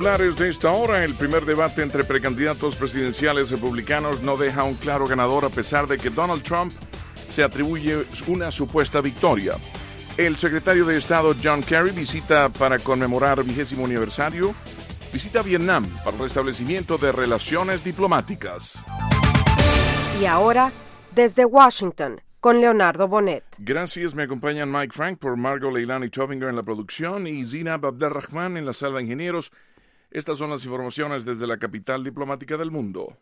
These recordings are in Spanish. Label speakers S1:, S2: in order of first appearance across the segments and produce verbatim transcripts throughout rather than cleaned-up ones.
S1: titulares de esta hora. El primer debate entre precandidatos presidenciales republicanos no deja un claro ganador a pesar de que Donald Trump se atribuye una supuesta victoria. El secretario de Estado John Kerry visita para conmemorar vigésimo aniversario, visita Vietnam para el restablecimiento de relaciones diplomáticas.
S2: Y ahora, desde Washington, con Leonardo Bonet.
S1: Gracias, me acompañan Mike Frank por Margot Leilani Tovinger en la producción y Zinab Abdelrahman en la sala de ingenieros. Estas son las informaciones desde la capital diplomática del mundo.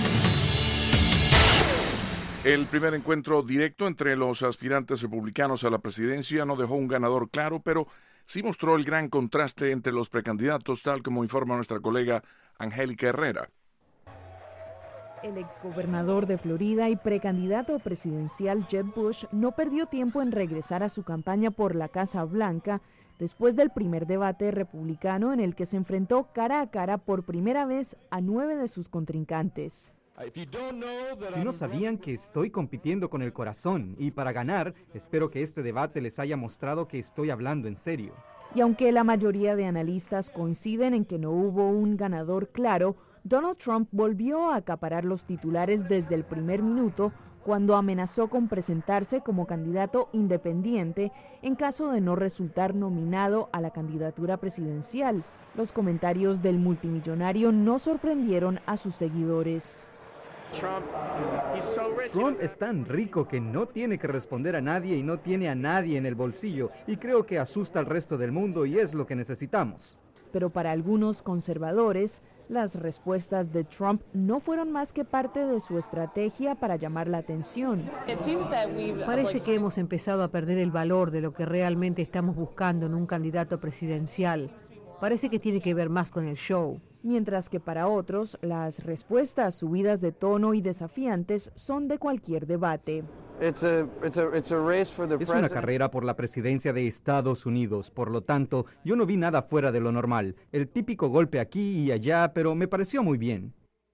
S1: El primer encuentro directo entre los aspirantes republicanos a la presidencia no dejó un ganador claro, pero sí mostró el gran contraste entre los precandidatos, tal como informa nuestra colega Angélica Herrera.
S3: El exgobernador de Florida y precandidato presidencial Jeb Bush no perdió tiempo en regresar a su campaña por la Casa Blanca después del primer debate republicano en el que se enfrentó cara a cara por primera vez a nueve de sus contrincantes.
S4: Si no sabían que estoy compitiendo con el corazón y para ganar, espero que este debate les haya mostrado que estoy hablando en serio.
S3: Y aunque la mayoría de analistas coinciden en que no hubo un ganador claro, Donald Trump volvió a acaparar los titulares desde el primer minuto cuando amenazó con presentarse como candidato independiente en caso de no resultar nominado a la candidatura presidencial. Los comentarios del multimillonario no sorprendieron a sus seguidores.
S4: Trump es tan rico que no tiene que responder a nadie y no tiene a nadie en el bolsillo, y creo que asusta al resto del mundo y es lo que necesitamos.
S3: Pero para algunos conservadores, las respuestas de Trump no fueron más que parte de su estrategia para llamar la atención.
S5: Parece que hemos empezado a perder el valor de lo que realmente estamos buscando en un candidato presidencial. Parece que tiene que ver más con el show.
S3: Mientras que para otros, las respuestas subidas de tono y desafiantes son de cualquier debate.
S4: Es una carrera por la presidencia de Estados Unidos, por lo tanto, yo no vi nada fuera de lo normal. El típico golpe aquí y allá, pero me pareció muy bien.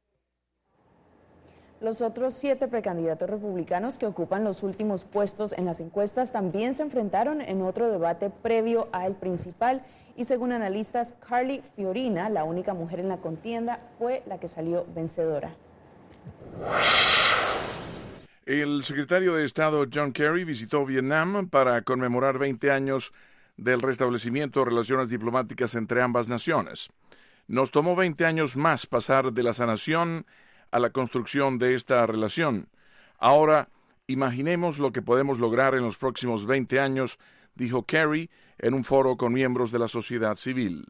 S3: Los otros siete precandidatos republicanos que ocupan los últimos puestos en las encuestas también se enfrentaron en otro debate previo al principal y según analistas, Carly Fiorina, la única mujer en la contienda, fue la que salió vencedora.
S1: El secretario de Estado John Kerry visitó Vietnam para conmemorar veinte años del restablecimiento de relaciones diplomáticas entre ambas naciones. Nos tomó veinte años más pasar de la sanación a la construcción de esta relación. Ahora, imaginemos lo que podemos lograr en los próximos veinte años, dijo Kerry en un foro con miembros de la sociedad civil.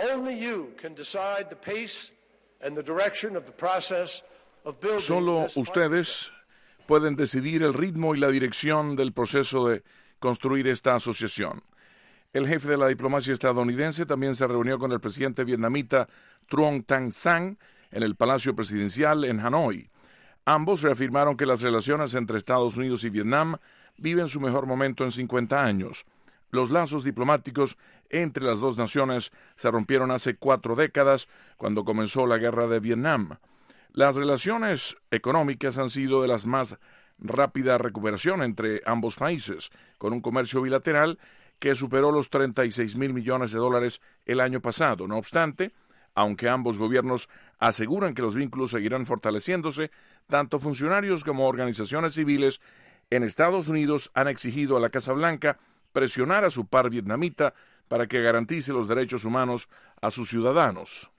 S1: Solo ustedes pueden decidir el ritmo y la dirección del proceso de construir esta asociación. El jefe de la diplomacia estadounidense también se reunió con el presidente vietnamita Truong Thanh Sang en el Palacio Presidencial en Hanoi. Ambos reafirmaron que las relaciones entre Estados Unidos y Vietnam viven su mejor momento en cincuenta años. Los lazos diplomáticos entre las dos naciones se rompieron hace cuatro décadas, cuando comenzó la guerra de Vietnam. Las relaciones económicas han sido de las más rápida recuperación entre ambos países, con un comercio bilateral que superó los treinta y seis mil millones de dólares el año pasado. No obstante, aunque ambos gobiernos aseguran que los vínculos seguirán fortaleciéndose, tanto funcionarios como organizaciones civiles en Estados Unidos han exigido a la Casa Blanca presionar a su par vietnamita para que garantice los derechos humanos a sus ciudadanos.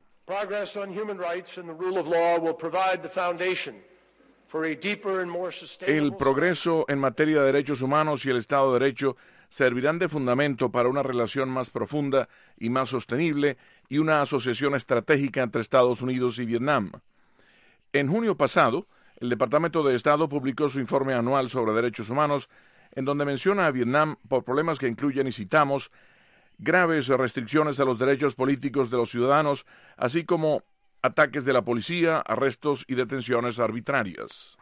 S1: El progreso en materia de derechos humanos y el Estado de Derecho servirán de fundamento para una relación más profunda y más sostenible y una asociación estratégica entre Estados Unidos y Vietnam. En junio pasado, el Departamento de Estado publicó su informe anual sobre derechos humanos, en donde menciona a Vietnam por problemas que incluyen, y citamos, graves restricciones a los derechos políticos de los ciudadanos, así como ataques de la policía, arrestos y detenciones arbitrarias.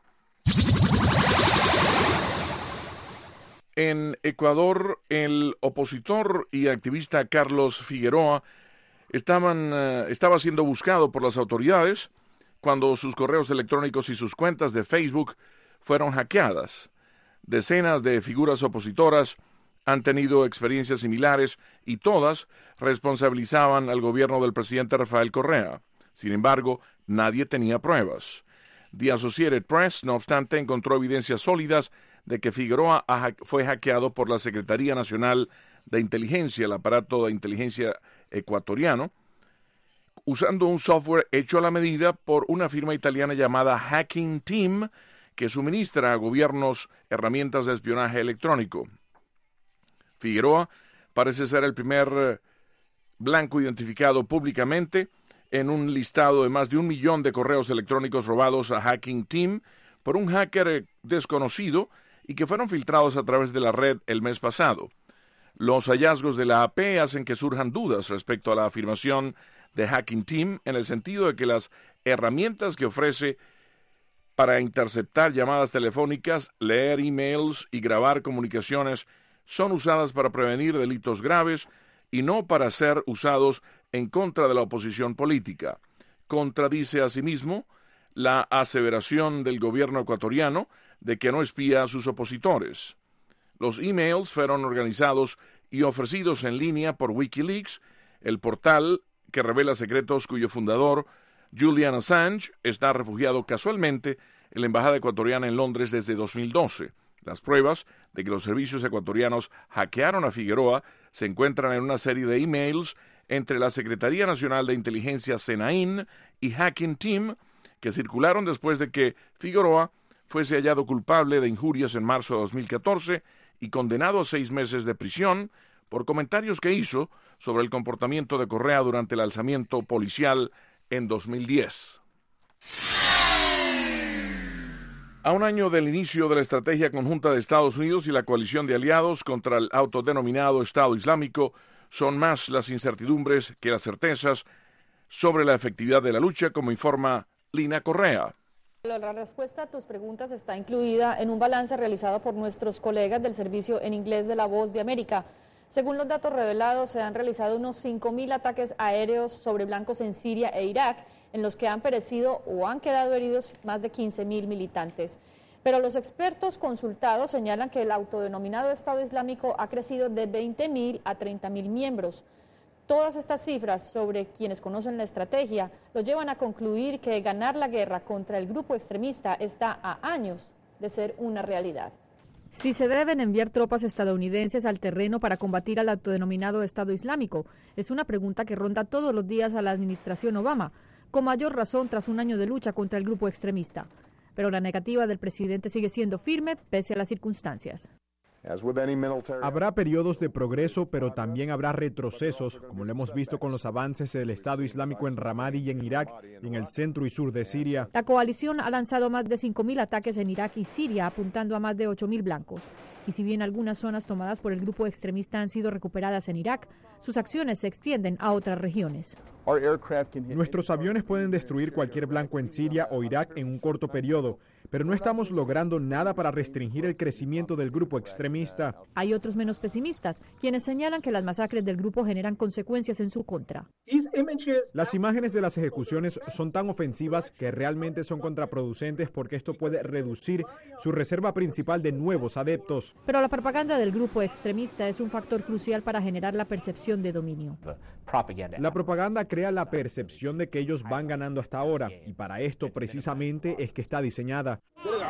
S1: En Ecuador, el opositor y activista Carlos Figueroa estaban, uh, estaba siendo buscado por las autoridades cuando sus correos electrónicos y sus cuentas de Facebook fueron hackeadas. Decenas de figuras opositoras han tenido experiencias similares y todas responsabilizaban al gobierno del presidente Rafael Correa. Sin embargo, nadie tenía pruebas. The Associated Press, no obstante, encontró evidencias sólidas de que Figueroa fue hackeado por la Secretaría Nacional de Inteligencia, el aparato de inteligencia ecuatoriano, usando un software hecho a la medida por una firma italiana llamada Hacking Team, que suministra a gobiernos herramientas de espionaje electrónico. Figueroa parece ser el primer blanco identificado públicamente en un listado de más de un millón de correos electrónicos robados a Hacking Team por un hacker desconocido y que fueron filtrados a través de la red el mes pasado. Los hallazgos de la A P hacen que surjan dudas respecto a la afirmación de Hacking Team en el sentido de que las herramientas que ofrece para interceptar llamadas telefónicas, leer emails y grabar comunicaciones son usadas para prevenir delitos graves y no para ser usados en contra de la oposición política. Contradice asimismo la aseveración del gobierno ecuatoriano de que no espía a sus opositores. Los emails fueron organizados y ofrecidos en línea por Wikileaks, el portal que revela secretos cuyo fundador, Julian Assange, está refugiado casualmente en la embajada ecuatoriana en Londres desde dos mil doce. Las pruebas de que los servicios ecuatorianos hackearon a Figueroa se encuentran en una serie de emails entre la Secretaría Nacional de Inteligencia SENAIN y Hacking Team, que circularon después de que Figueroa fuese hallado culpable de injurias en marzo de dos mil catorce y condenado a seis meses de prisión por comentarios que hizo sobre el comportamiento de Correa durante el alzamiento policial en dos mil diez. A un año del inicio de la estrategia conjunta de Estados Unidos y la coalición de aliados contra el autodenominado Estado Islámico, son más las incertidumbres que las certezas sobre la efectividad de la lucha, como informa Lina Correa.
S6: La respuesta a tus preguntas está incluida en un balance realizado por nuestros colegas del servicio en inglés de La Voz de América. Según los datos revelados, se han realizado unos cinco mil ataques aéreos sobre blancos en Siria e Irak, en los que han perecido o han quedado heridos más de quince mil militantes. Pero los expertos consultados señalan que el autodenominado Estado Islámico ha crecido de veinte mil a treinta mil miembros. Todas estas cifras sobre quienes conocen la estrategia los llevan a concluir que ganar la guerra contra el grupo extremista está a años de ser una realidad.
S3: Si se deben enviar tropas estadounidenses al terreno para combatir al autodenominado Estado Islámico, es una pregunta que ronda todos los días a la administración Obama, con mayor razón tras un año de lucha contra el grupo extremista. Pero la negativa del presidente sigue siendo firme pese a las circunstancias.
S7: Habrá periodos de progreso, pero también habrá retrocesos, como lo hemos visto con los avances del Estado Islámico en Ramadi y en Irak, y en el centro y sur de Siria.
S3: La coalición ha lanzado más de cinco mil ataques en Irak y Siria, apuntando a más de ocho mil blancos. Y si bien algunas zonas tomadas por el grupo extremista han sido recuperadas en Irak, sus acciones se extienden a otras regiones.
S7: Nuestros aviones pueden destruir cualquier blanco en Siria o Irak en un corto periodo, pero no estamos logrando nada para restringir el crecimiento del grupo extremista.
S3: Hay otros menos pesimistas, quienes señalan que las masacres del grupo generan consecuencias en su contra.
S7: Las imágenes de las ejecuciones son tan ofensivas que realmente son contraproducentes porque esto puede reducir su reserva principal de nuevos adeptos.
S3: Pero la propaganda del grupo extremista es un factor crucial para generar la percepción de dominio.
S7: La propaganda crea la percepción de que ellos van ganando hasta ahora, y para esto precisamente es que está diseñada.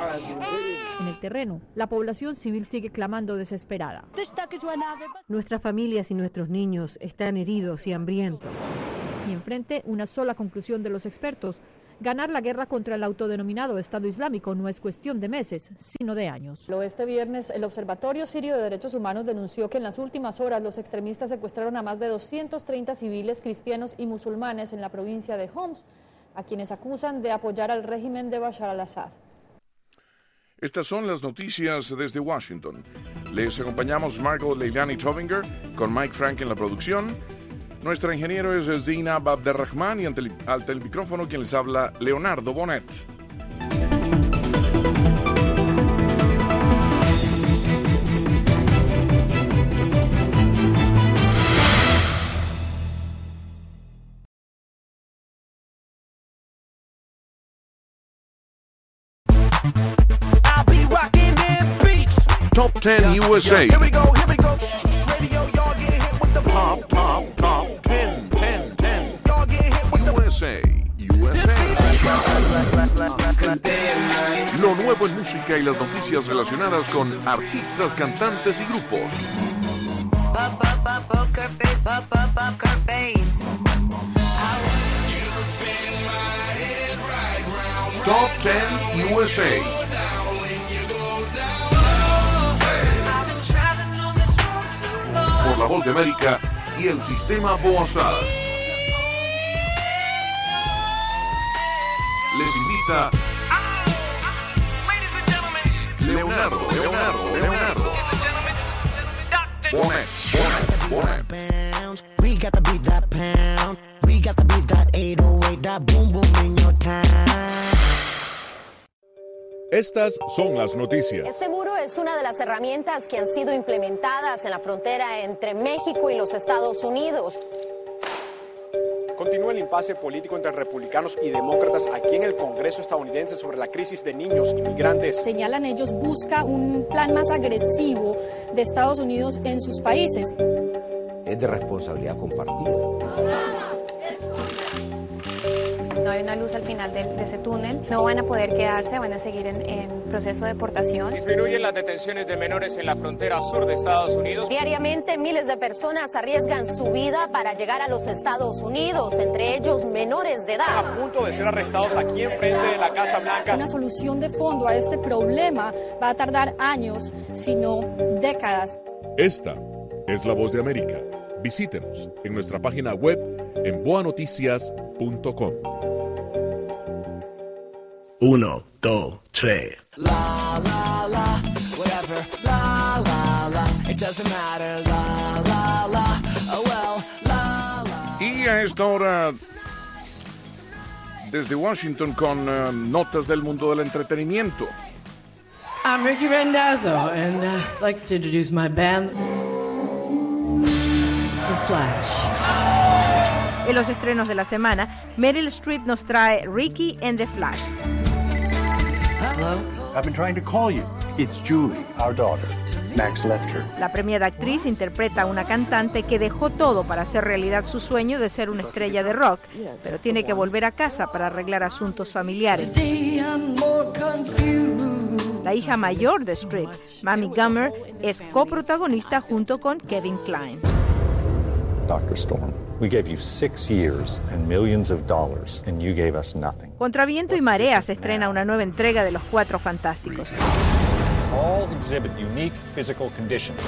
S3: En el terreno, la población civil sigue clamando desesperada.
S5: Nuestras familias y nuestros niños están heridos y hambrientos.
S3: Y enfrente, una sola conclusión de los expertos: ganar la guerra contra el autodenominado Estado Islámico no es cuestión de meses, sino de años.
S6: Este viernes, el Observatorio Sirio de Derechos Humanos denunció que en las últimas horas los extremistas secuestraron a más de doscientos treinta civiles cristianos y musulmanes en la provincia de Homs, a quienes acusan de apoyar al régimen de Bashar al-Assad.
S1: Estas son las noticias desde Washington. Les acompañamos Margot Leilani Tovinger con Mike Frank en la producción. Nuestra ingeniero es Zina Abderrahman y ante el, ante el micrófono quien les habla, Leonardo Bonet. Top ten U S A.
S8: Here we go, here we go.
S1: Top, top, top ten, ten, ten. U S A, U S A. Lo nuevo en música y las noticias relacionadas con artistas, cantantes y grupos. Top ten U S A. Por la Voz de América y el Sistema Boazar. Les invita Leonardo, Leonardo, Leonardo. Bonet, Bonet, Bonet. We got to beat that pound. We got to beat that eight oh eight, that boom boom in your town.
S8: Estas son las noticias.
S9: Este muro es una de las herramientas que han sido implementadas en la frontera entre México y los Estados Unidos.
S10: Continúa el impasse político entre republicanos y demócratas aquí en el Congreso estadounidense sobre la crisis de niños inmigrantes.
S6: Señalan ellos, busca un plan más agresivo de Estados Unidos en sus países.
S11: Es de responsabilidad compartida.
S12: No hay una luz al final de, de ese túnel, no van a poder quedarse, van a seguir en, en proceso de deportación.
S10: Disminuyen las detenciones de menores en la frontera sur de Estados Unidos.
S9: Diariamente miles de personas arriesgan su vida para llegar a los Estados Unidos, entre ellos menores de edad.
S10: Están a punto de ser arrestados aquí enfrente de la Casa Blanca.
S6: Una solución de fondo a este problema va a tardar años, sino décadas.
S8: Esta es La Voz de América. Visítenos en nuestra página web en boa noticias punto com.
S13: Uno, dos, tres.
S14: La, la, la, whatever. La, la, la, it doesn't matter. La, la, la, oh well. La, la.
S1: Y a esta hora, desde Washington, con uh, notas del mundo del entretenimiento.
S15: I'm Ricky Rendazzo, and uh, I'd like to introduce my band, The Flash.
S16: En los estrenos de la semana, Meryl Streep nos trae Ricky and the Flash.
S17: Hello? I've been trying to call you. It's Julie, our daughter. Max left her.
S16: La premiada actriz interpreta a una cantante que dejó todo para hacer realidad su sueño de ser una estrella de rock, pero tiene que volver a casa para arreglar asuntos familiares. La hija mayor de Streep, Mamie Gummer, es coprotagonista junto con Kevin Kline.
S18: doctor Storm, we gave you six years and millions of dollars, and you gave us nothing.
S16: Contra viento y marea se estrena una nueva entrega de Los Cuatro Fantásticos.
S18: All exhibit unique physical conditions.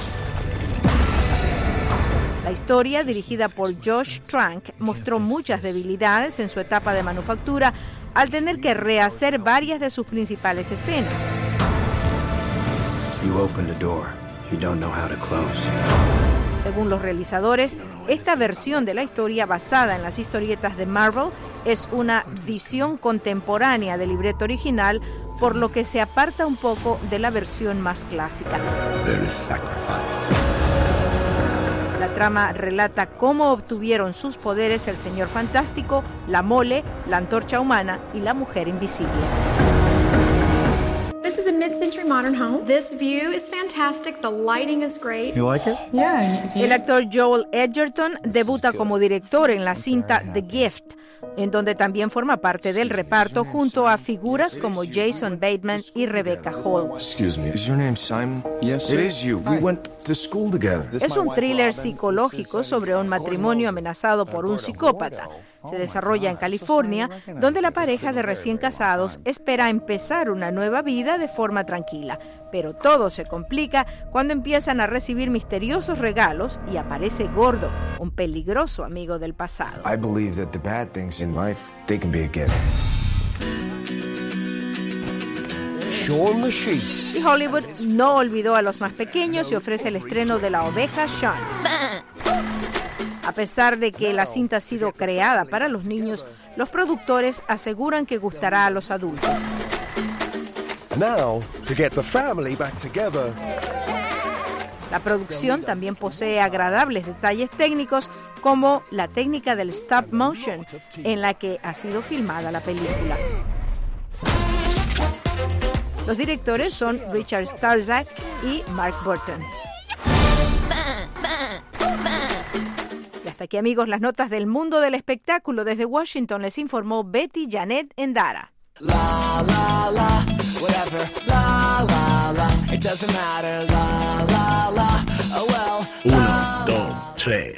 S16: La historia, dirigida por Josh Trank, mostró muchas debilidades en su etapa de manufactura al tener que rehacer varias de sus principales escenas.
S19: You open the door, you don't know how to close.
S16: Según los realizadores, esta versión de la historia, basada en las historietas de Marvel, es una visión contemporánea del libreto original, por lo que se aparta un poco de la versión más clásica.
S19: There is sacrifice.
S16: La trama relata cómo obtuvieron sus poderes el Señor Fantástico, la Mole, la Antorcha Humana y la Mujer Invisible.
S20: This is a mid-century modern home. This view is fantastic. The lighting is great.
S17: You like it?
S20: Yeah.
S16: El actor Joel Edgerton debuta como director en la cinta The Gift, en donde también forma parte del reparto junto a figuras como Jason Bateman y Rebecca Hall.
S19: Excuse me, is your name Simon? Yes, sir. It is you. We went to school together.
S16: Es un thriller psicológico sobre un matrimonio amenazado por un psicópata. Se desarrolla en California, donde la pareja de recién casados espera empezar una nueva vida de forma tranquila. Pero todo se complica cuando empiezan a recibir misteriosos regalos y aparece Gordo, un peligroso amigo del pasado.
S19: I believe that the bad things in life, they can be a gift.
S13: Shaun the Sheep.
S16: Y Hollywood no olvidó a los más pequeños y ofrece el estreno de La Oveja Shaun. A pesar de que la cinta ha sido creada para los niños, los productores aseguran que gustará a los adultos.
S13: Now, to get the family back together.
S16: La producción también posee agradables detalles técnicos, como la técnica del stop motion, en la que ha sido filmada la película. Los directores son Richard Starzak y Mark Burton. Hasta aquí, amigos, las notas del mundo del espectáculo. Desde Washington les informó Betty Janet Endara.
S14: La, la, la, whatever, la, la, la, it doesn't matter, la, la, la, oh well.
S13: Uno, dos, tres.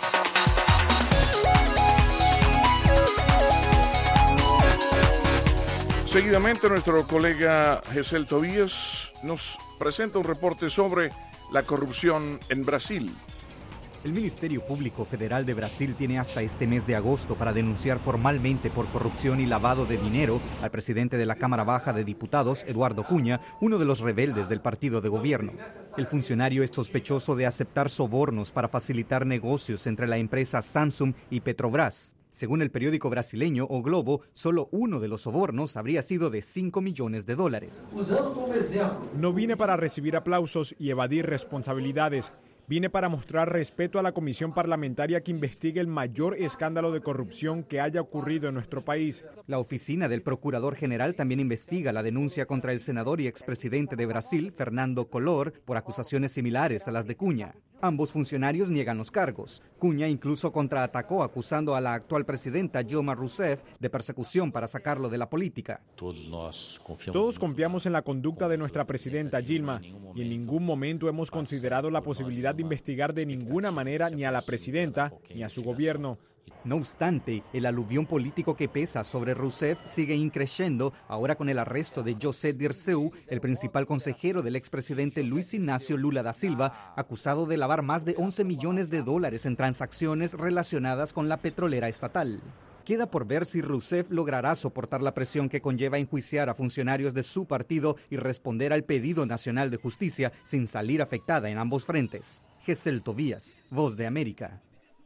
S1: Seguidamente, nuestro colega Gesell Tobías nos presenta un reporte sobre la corrupción en Brasil.
S4: El Ministerio Público Federal de Brasil tiene hasta este mes de agosto para denunciar formalmente por corrupción y lavado de dinero al presidente de la Cámara Baja de Diputados, Eduardo Cunha, uno de los rebeldes del partido de gobierno. El funcionario es sospechoso de aceptar sobornos para facilitar negocios entre la empresa Samsung y Petrobras. Según el periódico brasileño O Globo, solo uno de los sobornos habría sido de cinco millones de dólares.
S7: No vine para recibir aplausos y evadir responsabilidades. Vine para mostrar respeto a la comisión parlamentaria que investigue el mayor escándalo de corrupción que haya ocurrido en nuestro país.
S4: La oficina del Procurador General también investiga la denuncia contra el senador y expresidente de Brasil, Fernando Collor, por acusaciones similares a las de Cunha. Ambos funcionarios niegan los cargos. Cunha incluso contraatacó acusando a la actual presidenta Dilma Rousseff de persecución para sacarlo de la política.
S7: Todos confiamos en la conducta de nuestra presidenta Dilma y en ningún momento hemos considerado la posibilidad de investigar de ninguna manera ni a la presidenta ni a su gobierno.
S4: No obstante, el aluvión político que pesa sobre Rousseff sigue increciendo ahora con el arresto de José Dirceu, el principal consejero del expresidente Luis Ignacio Lula da Silva, acusado de lavar más de once millones de dólares en transacciones relacionadas con la petrolera estatal. Queda por ver si Rousseff logrará soportar la presión que conlleva enjuiciar a funcionarios de su partido y responder al pedido nacional de justicia sin salir afectada en ambos frentes. Gesell Tobías, Voz de América.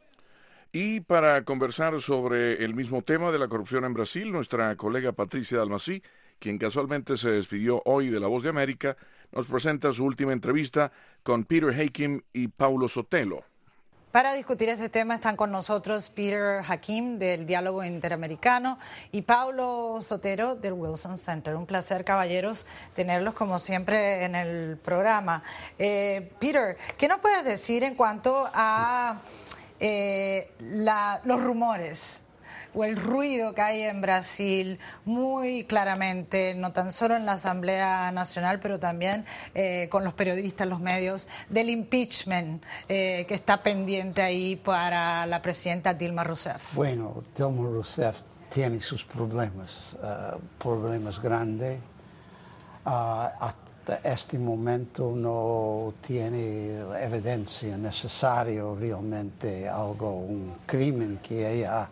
S1: Y para conversar sobre el mismo tema de la corrupción en Brasil, nuestra colega Patricia Dalmací, quien casualmente se despidió hoy de La Voz de América, nos presenta su última entrevista con Peter Hakim y Paulo Sotelo.
S21: Para discutir este tema están con nosotros Peter Hakim del Diálogo Interamericano y Paulo Sotelo del Wilson Center. Un placer, caballeros, tenerlos como siempre en el programa. Eh, Peter, ¿qué nos puedes decir en cuanto a eh, la, los rumores o el ruido que hay en Brasil muy claramente, no tan solo en la Asamblea Nacional, pero también eh, con los periodistas, los medios, del impeachment eh, que está pendiente ahí para la presidenta Dilma Rousseff?
S22: Bueno, Dilma Rousseff tiene sus problemas, uh, problemas grandes. Uh, hasta este momento no tiene evidencia necesaria realmente algo, un crimen que ella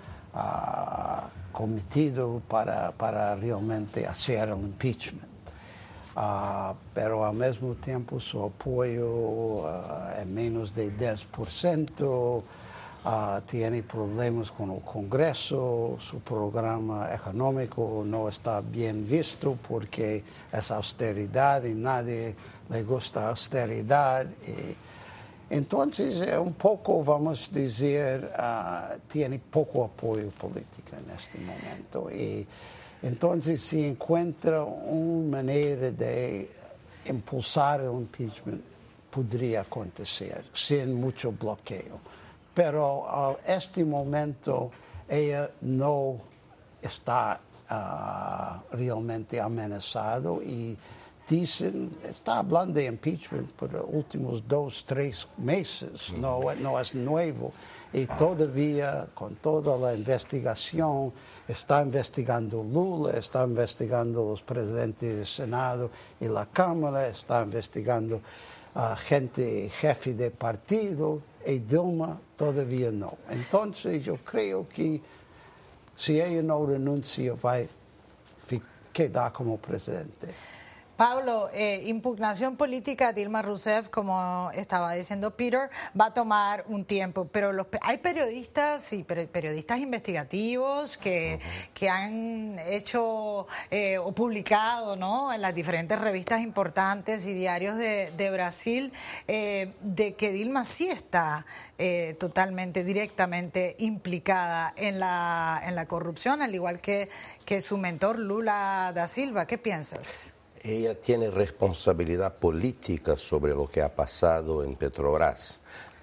S22: Uh, cometido para, para realmente hacer el impeachment. Uh, pero al mismo tiempo su apoyo uh, es menos de diez por ciento, uh, tiene problemas con el Congreso, su programa económico no está bien visto porque es austeridad y nadie le gusta austeridad. Y, entonces, un poco, vamos a decir, uh, tiene poco apoyo político en este momento. Y entonces, si encuentra una manera de impulsar el impeachment, podría acontecer sin mucho bloqueo. Pero a este momento, ella no está uh, realmente amenazada y dicen, está hablando de impeachment por los últimos dos, tres meses, no, no es nuevo. Y todavía, con toda la investigación, está investigando Lula, está investigando los presidentes del Senado y la Cámara, está investigando a uh, gente, jefe de partido, y Dilma todavía no. Entonces, yo creo que si ella no renuncia, va a quedar como presidente.
S21: Pablo, eh, impugnación política de Dilma Rousseff, como estaba diciendo Peter, va a tomar un tiempo, pero los, hay periodistas, sí, periodistas investigativos que, que han hecho eh, o publicado, ¿no?, en las diferentes revistas importantes y diarios de, de Brasil, eh, de que Dilma sí está eh, totalmente, directamente implicada en la, en la corrupción, al igual que, que su mentor Lula da Silva. ¿Qué piensas?
S11: Ella tiene responsabilidad política sobre lo que ha pasado en Petrobras.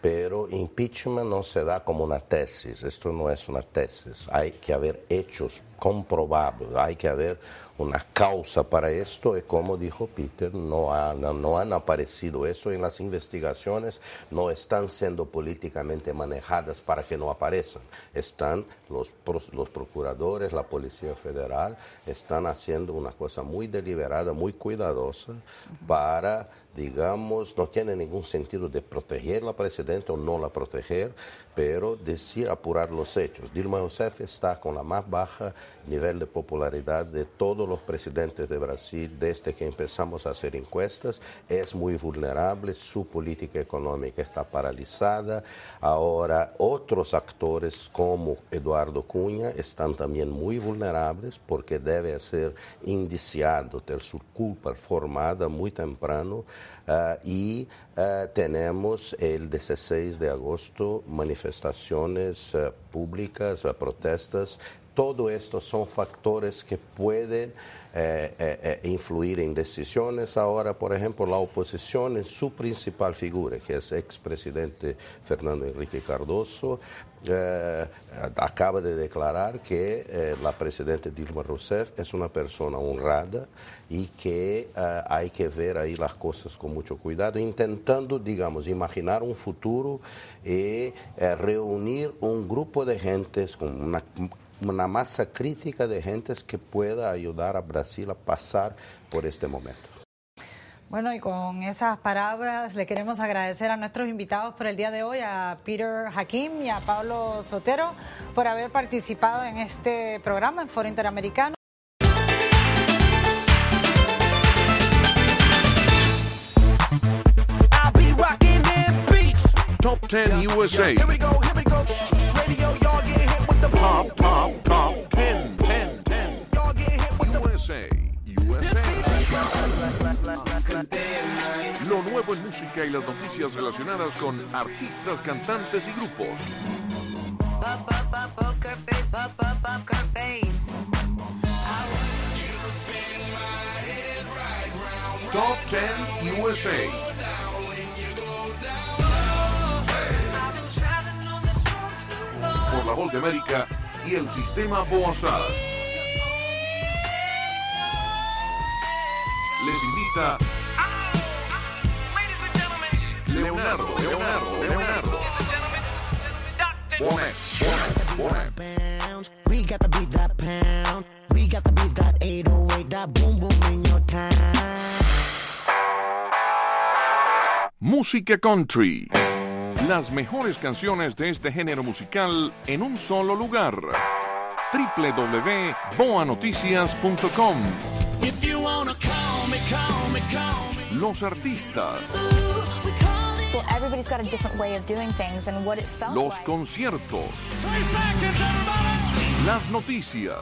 S2: pero impeachment no se da como una tesis, esto no es una tesis, hay que haber hechos comprobables, hay que haber una causa para esto, y como dijo Peter, no han, no han aparecido eso en las investigaciones, no están siendo políticamente manejadas para que no aparezcan, están los, los procuradores, la Policía Federal, están haciendo una cosa muy deliberada, muy cuidadosa para, digamos, no tiene ningún sentido de proteger a la presidenta o no la proteger, pero decir apurar los hechos. Dilma Rousseff está con la más baja nivel de popularidad de todos los presidentes de Brasil desde que empezamos a hacer encuestas, es muy vulnerable, su política económica está paralizada, ahora otros actores como Eduardo Cunha están también muy vulnerables porque debe ser indiciado, ter su culpa formada muy temprano, uh, y uh, tenemos el dieciséis de agosto manifestaciones uh, públicas, uh, protestas. Todo esto son factores que pueden eh, eh, influir en decisiones. Ahora, por ejemplo, la oposición en su principal figura, que es expresidente Fernando Henrique Cardoso, eh, acaba de declarar que eh, la presidenta Dilma Rousseff es una persona honrada y que eh, hay que ver ahí las cosas con mucho cuidado, intentando, digamos, imaginar un futuro y eh, reunir un grupo de gentes con una una masa crítica de gentes que pueda ayudar a Brasil a pasar por este momento.
S21: Bueno, y con esas palabras le queremos agradecer a nuestros invitados por el día de hoy, a Peter Hakim y a Pablo Sotero, por haber participado en este programa en Foro Interamericano.
S1: Top ten U S A. Top, top, top ten, ten, ten. U S A, U S A. Lo nuevo en música y las noticias relacionadas con artistas, cantantes y grupos. Top ten U S A. Por La Voz de América y el Sistema Boazar. Les invita Leonardo, Leonardo, Leonardo. Bonet, Bonet, Bonet. We got to beat that pound. We got to beat that eight oh eight, that boom boom in your town. Música country. Las mejores canciones de este género musical en un solo lugar. doble u doble u doble u punto boa noticias punto com. Los artistas.
S5: Well, everybody's got a different way of doing things and what it felt
S1: Los
S5: like.
S1: conciertos. Las noticias.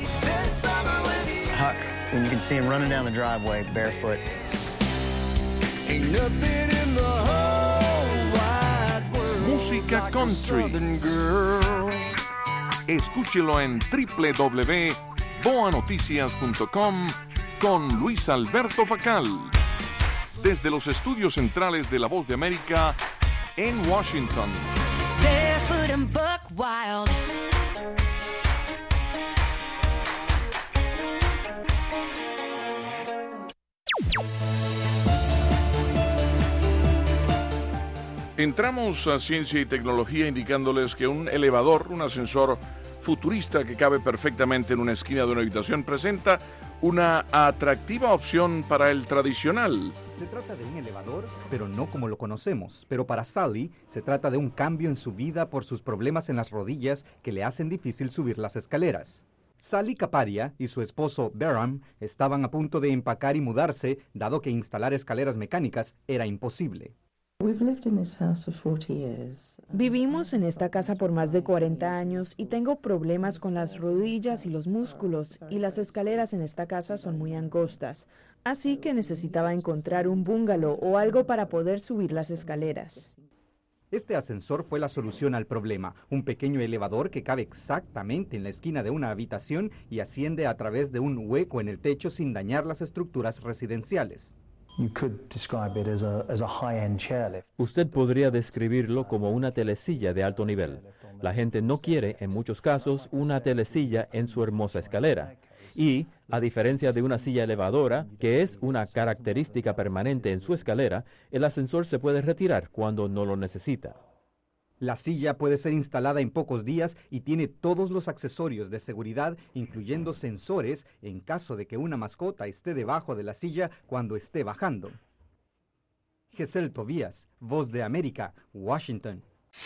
S23: Huck, when you can see him running down the driveway barefoot.
S14: Ain't nothing in the whole wide world.
S1: Música country. Escúchelo en doble u doble u doble u punto boa noticias punto com con Luis Alberto Facal. Desde los estudios centrales de La Voz de América en Washington.
S14: Barefoot and buck wild.
S1: Entramos a ciencia y tecnología indicándoles que un elevador, un ascensor futurista que cabe perfectamente en una esquina de una habitación, presenta una atractiva opción para el tradicional.
S4: Se trata de un elevador, pero no como lo conocemos. Pero para Sally, se trata de un cambio en su vida por sus problemas en las rodillas que le hacen difícil subir las escaleras. Sally Caparia y su esposo Beram estaban a punto de empacar y mudarse, dado que instalar escaleras mecánicas era imposible.
S3: Vivimos en esta casa por más de cuarenta años y tengo problemas con las rodillas y los músculos, y las escaleras en esta casa son muy angostas, así que necesitaba encontrar un bungalow o algo para poder subir las escaleras.
S4: Este ascensor fue la solución al problema, un pequeño elevador que cabe exactamente en la esquina de una habitación y asciende a través de un hueco en el techo sin dañar las estructuras residenciales.
S9: Usted podría describirlo como una telesilla de alto nivel. La gente no quiere, en muchos casos, una telesilla en su hermosa escalera. Y, a diferencia de una silla elevadora, que es una característica permanente en su escalera, el ascensor se puede retirar cuando no lo necesita.
S4: La silla puede ser instalada en pocos días y tiene todos los accesorios de seguridad, incluyendo sensores, en caso de que una mascota esté debajo de la silla cuando esté bajando. Gesell Tobías, Voz de América, Washington.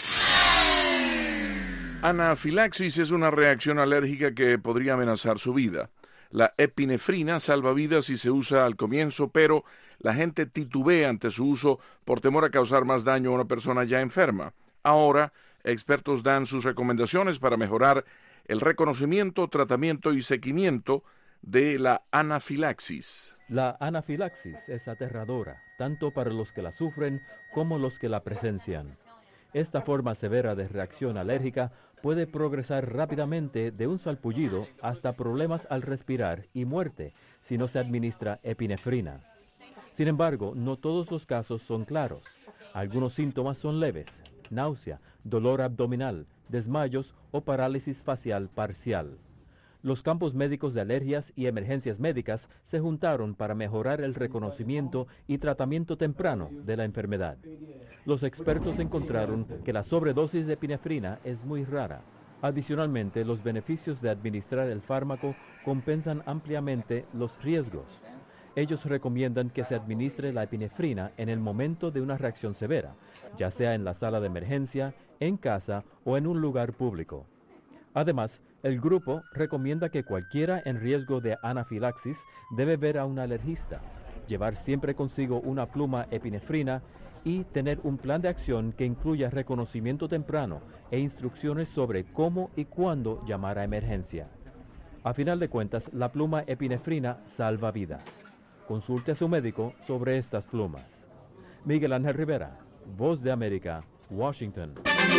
S1: Anafilaxis es una reacción alérgica que podría amenazar su vida. La epinefrina salva vidas si se usa al comienzo, pero la gente titubea ante su uso por temor a causar más daño a una persona ya enferma. Ahora, expertos dan sus recomendaciones para mejorar el reconocimiento, tratamiento y seguimiento de la anafilaxis.
S9: La anafilaxis es aterradora, tanto para los que la sufren como los que la presencian. Esta forma severa de reacción alérgica puede progresar rápidamente de un salpullido hasta problemas al respirar y muerte si no se administra epinefrina. Sin embargo, no todos los casos son claros. Algunos síntomas son leves: náusea, dolor abdominal, desmayos o parálisis facial parcial. Los campos médicos de alergias y emergencias médicas se juntaron para mejorar el reconocimiento y tratamiento temprano de la enfermedad. Los expertos encontraron que la sobredosis de epinefrina es muy rara. Adicionalmente, los beneficios de administrar el fármaco compensan ampliamente los riesgos. Ellos recomiendan que se administre la epinefrina en el momento de una reacción severa, ya sea en la sala de emergencia, en casa o en un lugar público. Además, el grupo recomienda que cualquiera en riesgo de anafilaxis debe ver a un alergista, llevar siempre consigo una pluma epinefrina y tener un plan de acción que incluya reconocimiento temprano e instrucciones sobre cómo y cuándo llamar a emergencia. A final de cuentas, la pluma epinefrina salva vidas. Consulte a su médico sobre estas plumas. Miguel Ángel Rivera, Voz de América, Washington.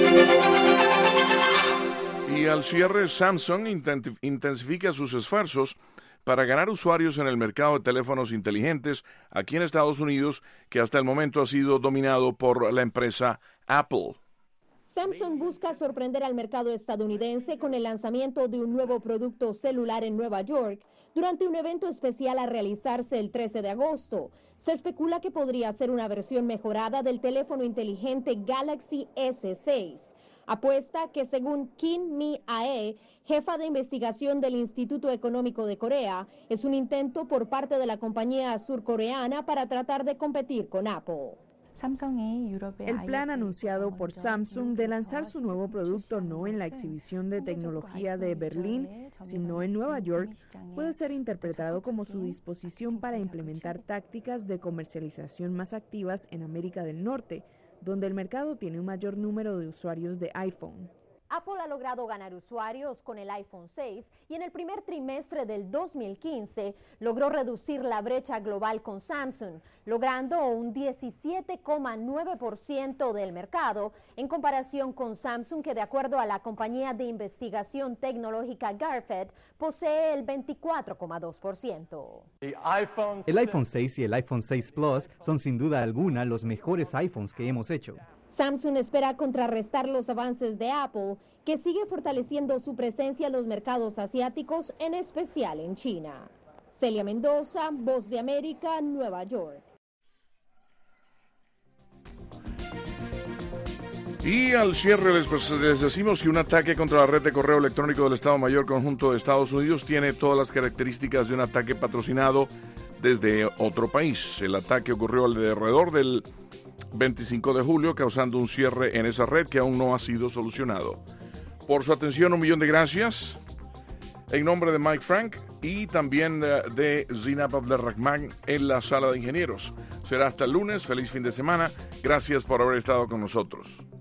S1: Y al cierre, Samsung intensifica sus esfuerzos para ganar usuarios en el mercado de teléfonos inteligentes aquí en Estados Unidos, que hasta el momento ha sido dominado por la empresa Apple.
S10: Samsung busca sorprender al mercado estadounidense con el lanzamiento de un nuevo producto celular en Nueva York durante un evento especial a realizarse el trece de agosto. Se especula que podría ser una versión mejorada del teléfono inteligente Galaxy ese seis. Apuesta que, según Kim Mi-ae, jefa de investigación del Instituto Económico de Corea, es un intento por parte de la compañía surcoreana para tratar de competir con Apple.
S3: El plan anunciado por Samsung de lanzar su nuevo producto no en la exhibición de tecnología de Berlín, sino en Nueva York, puede ser interpretado como su disposición para implementar tácticas de comercialización más activas en América del Norte, donde el mercado tiene un mayor número de usuarios de iPhone.
S10: Apple ha logrado ganar usuarios con el iPhone seis y en el primer trimestre del dos mil quince logró reducir la brecha global con Samsung, logrando un diecisiete coma nueve por ciento del mercado en comparación con Samsung, que de acuerdo a la compañía de investigación tecnológica Gartner posee el veinticuatro coma dos por ciento.
S4: El iPhone seis y el iPhone seis Plus son sin duda alguna los mejores iPhones que hemos hecho.
S10: Samsung espera contrarrestar los avances de Apple, que sigue fortaleciendo su presencia en los mercados asiáticos, en especial en China. Celia Mendoza, Voz de América, Nueva York.
S1: Y al cierre les, pues, les decimos que un ataque contra la red de correo electrónico del Estado Mayor Conjunto de Estados Unidos tiene todas las características de un ataque patrocinado desde otro país. El ataque ocurrió alrededor del veinticinco de julio, causando un cierre en esa red que aún no ha sido solucionado. Por su atención, un millón de gracias. En nombre de Mike Frank y también de Zinab Abdelrahman en la sala de ingenieros. Será hasta el lunes. Feliz fin de semana. Gracias por haber estado con nosotros.